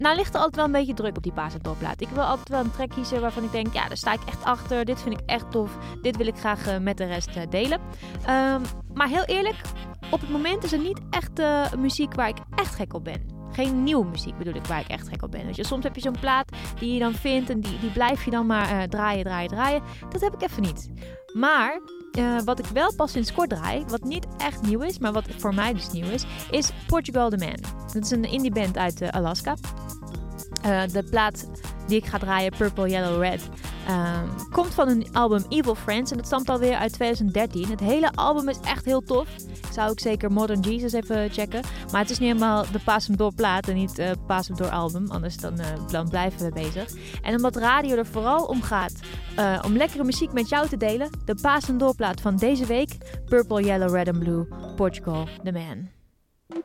Nou ligt er altijd wel een beetje druk op die Paas en Doorplaat. Ik wil altijd wel een track kiezen waarvan ik denk, ja, daar sta ik echt achter. Dit vind ik echt tof. Dit wil ik graag met de rest delen. Maar heel eerlijk, op het moment is er niet echt muziek waar ik echt gek op ben. Geen nieuwe muziek bedoel ik waar ik echt gek op ben. Dus soms heb je zo'n plaat die je dan vindt en die blijf je dan maar draaien. Dat heb ik even niet. Maar wat ik wel pas sinds kort draai, wat niet echt nieuw is, maar wat voor mij dus nieuw is Portugal The Man. Dat is een indie band uit Alaska. De plaat die ik ga draaien, Purple, Yellow, Red, komt van hun album Evil Friends en dat stamt alweer uit 2013. Het hele album is echt heel tof. Ik zou ook zeker Modern Jesus even checken. Maar het is niet helemaal de Paas hem door plaat en niet Paas hem door album. Anders dan blijven we bezig. En omdat radio er vooral om gaat om lekkere muziek met jou te delen. De Paas hem door plaat van deze week. Purple, Yellow, Red and Blue. Portugal The Man.